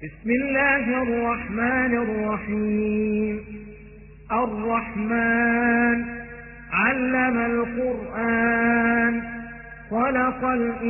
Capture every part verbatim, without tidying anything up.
بسم الله الرحمن الرحيم. الرحمن علم القرآن خلق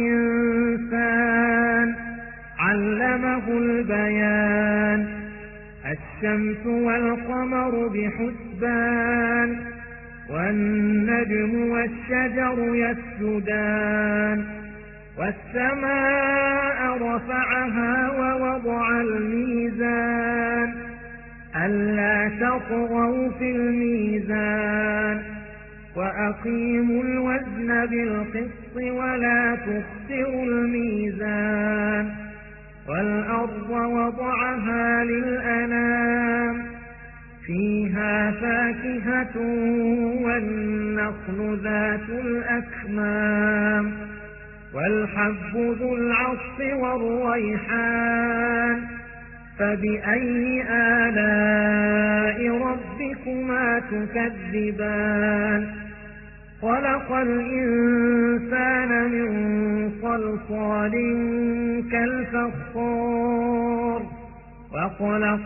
الإنسان علمه البيان. الشمس والقمر بحسبان والنجم والشجر يسجدان. والسماء رفعها ووضع الميزان ألا تطغوا في الميزان وأقيموا الوزن بالقسط ولا تخسروا الميزان. والأرض وضعها للأنام فيها فاكهة والنخل ذات الأكمام والحب ذو العصف والريحان. فبأي آلاء ربكما تكذبان؟ خلق الإنسان من صلصال كالفخار وخلق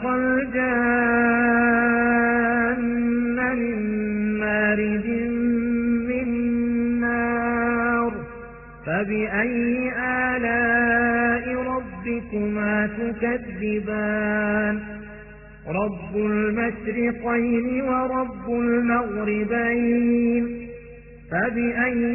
الجان من مارج من نار. فبأي آلاء ربكما تكذبان؟ رب المشرقين ورب المغربين. فبأي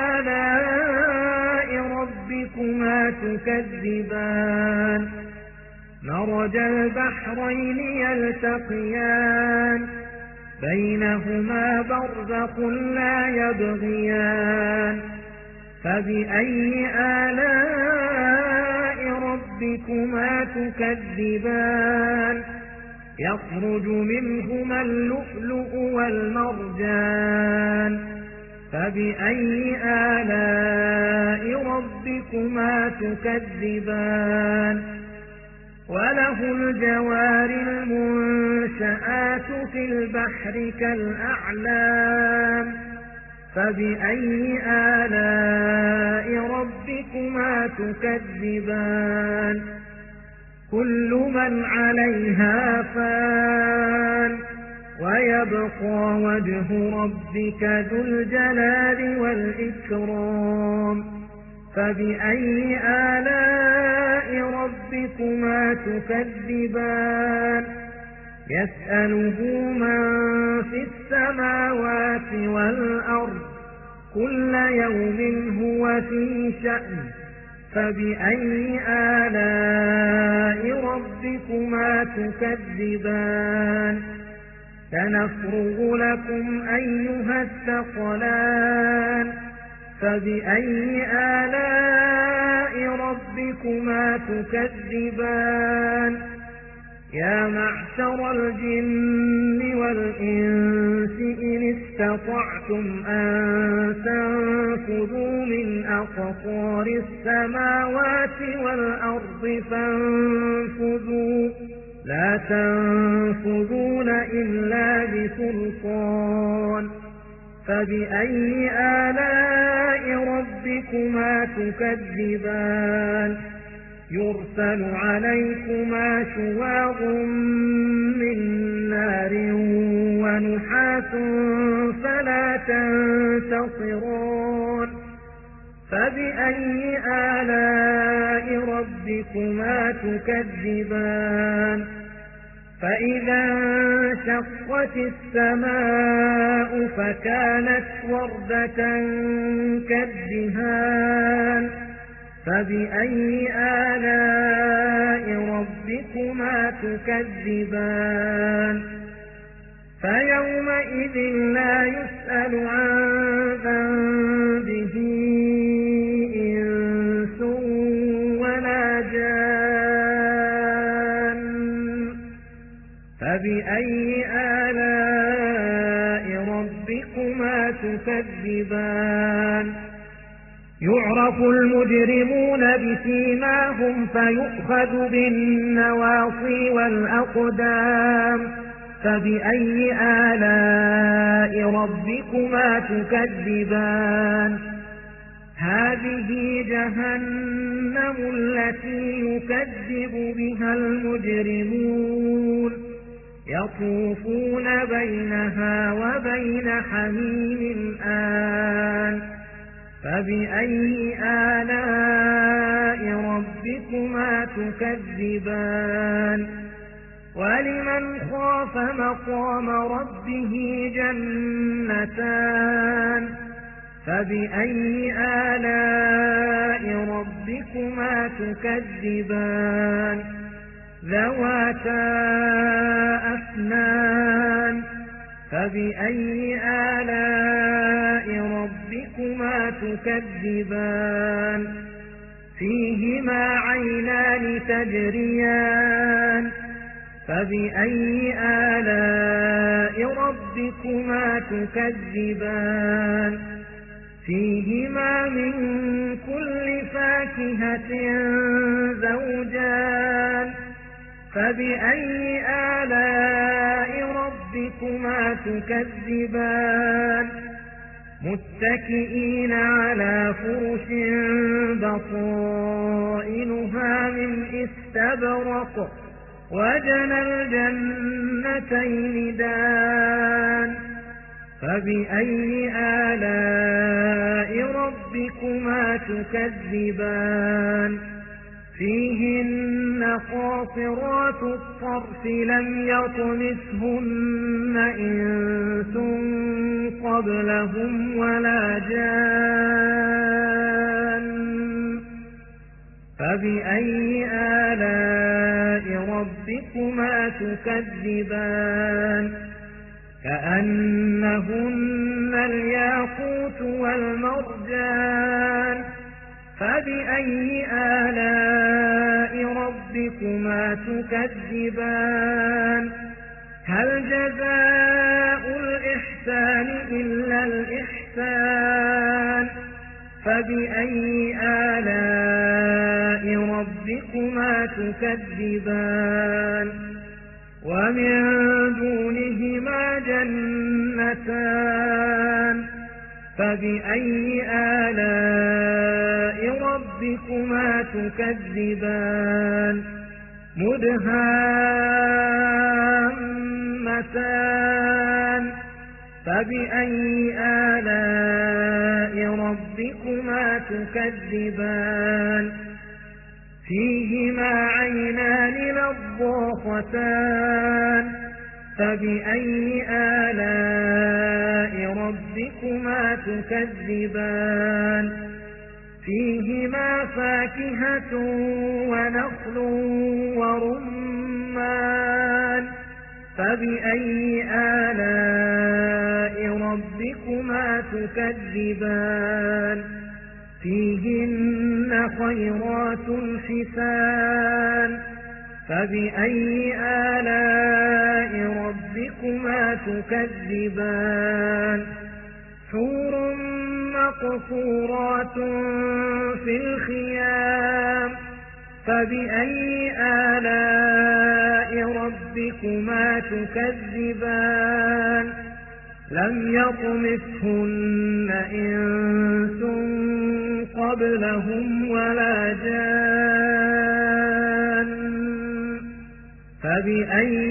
آلاء ربكما تكذبان؟ مرج البحرين يلتقيان بينهما برزخ لا يبغيان. فبأي آلاء ربكما تكذبان؟ يخرج منهما اللؤلؤ والمرجان. فبأي آلاء ربكما تكذبان؟ وله الجوار المنشآت في البحر كالأعلام. فبأي آلاء ربكما تكذبان؟ كل من عليها فان ويبقى وجه ربك ذو الجلال والإكرام. فبأي آلاء ربكما تكذبان؟ يسأله من في السماوات والأرض كل يوم هو في شأن. فبأي آلاء ربكما تكذبان؟ سنفرغ لكم أيها الثقلان. فبأي آلاء ربكما تكذبان؟ يا معشر الجن والإنس إن استطعتم أن تنفذوا من أقطار السماوات والأرض فانفذوا لا تنفذون إلا بسلطان. فبأي آلاء ربكما تكذبان؟ يرسل عليكما شواظ من نار ونحاس فلا تنتصران. فبأي آلاء ربكما تكذبان؟ فإذا انشقت السماء فكانت وردة كالدهان. فبأي آلاء ربكما تكذبان؟ فيومئذ لا يسأل عن ذنبه إنس ولا جان. فبأي آلاء ربكما تكذبان؟ يعرف المجرمون بسيماهم فيؤخذ بالنواصي والأقدام. فبأي آلاء ربكما تكذبان؟ هذه جهنم التي يكذب بها المجرمون يطوفون بينها وبين حميم آن فبأي آلاء ربكما تكذبان ولمن خاف مقام ربه جنتان فبأي آلاء ربكما تكذبان ذواتا أفنان فبأي آلاء ربكما تكذبان فيهما عينان تجريان فبأي آلاء ربكما تكذبان فيهما من كل فاكهة زوجان فبأي آلاء ربكما تكذبان متكئين على فرش بطائنها من استبرق وجنى الجنتين دان فبأي آلاء ربكما تكذبان فيهن قاصرات الطرف لم يطمثهن إنس قبلهم ولا جان فبأي آلاء ربكما تكذبان كأنهن الياقوت والمرجان فبأي آلاء ربكما تكذبان هل جزاء الإحسان إلا الإحسان فبأي آلاء ربكما تكذبان ومن دونهما جنتان فبأي آلاء ربكما تكذبان مدهامتان فبأي آلاء ربكما تكذبان فيهما عينان نضاختان فبأي آلاء ربكما تكذبان فيهما فاكهة ونخل ورمان فبأي آلاء ربكما تكذبان فيهن خيرات حسان فبأي آلاء ربكما تكذبان حور مقصورات في الخيام فبأي آلاء ربكما تكذبان لم يطمثهن إنس قبلهم ولا جان فبأي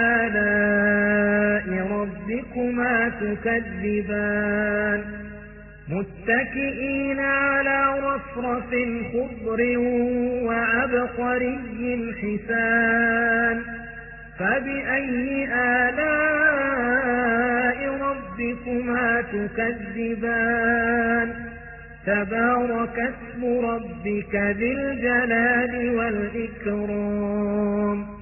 آلاء ربكما تكذبان متكئين على رفرف خضر وعبقري حسان فبأي آلاء ربكما تكذبان تبارك اسم ربك ذي الجلال والإكرام